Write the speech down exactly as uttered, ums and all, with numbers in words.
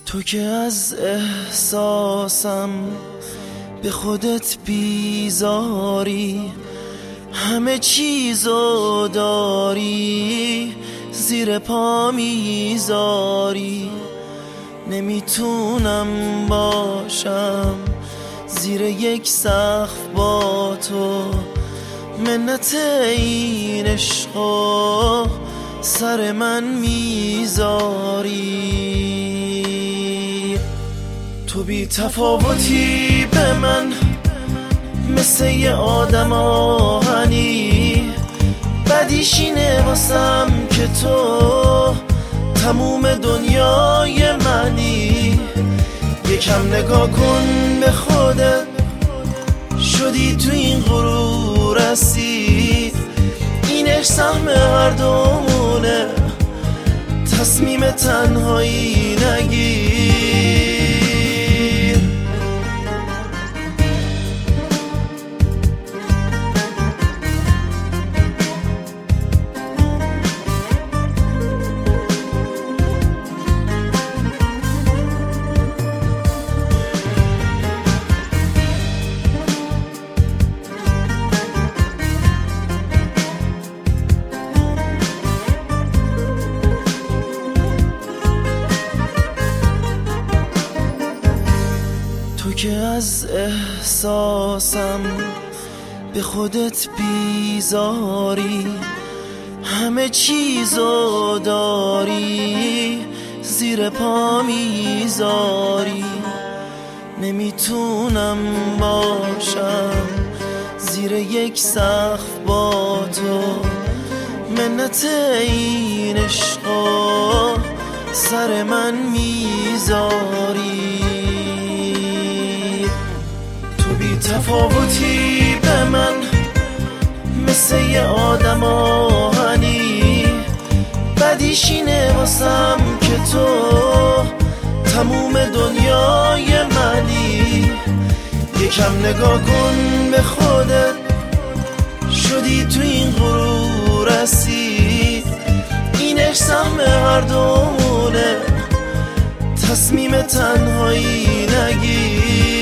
تو که از احساسم به خودت بیزاری، همه چیزو داری زیر پا میذاری. نمیتونم باشم زیر یک سقف با تو، منت این عشقو سر من میذاری. تو بی تفاوتی به من مثل یه آدم آهنی، بدیش اینه واسم که تو تموم دنیای منی. یکم نگاه کن به خودت، شدی تو این غرور اسیر. این عشق سهم هر دومونه، تصمیم تنهایی نگیر. تو که از احساسم به خودت بیزاری، همه چیزو داری زیر پا میذاری. نمیتونم باشم زیر یک سقف با تو، منت این عشقو سر من میذاری. بی تفاوتی به من مثل یه آدم آهنی، بدیش اینه واسم که تو تموم دنیای منی. یکم نگاه کن به خودت، شدی تو این غرور اسیر. این عشق سهم هر دومونه، تصمیم تنهایی نگیر.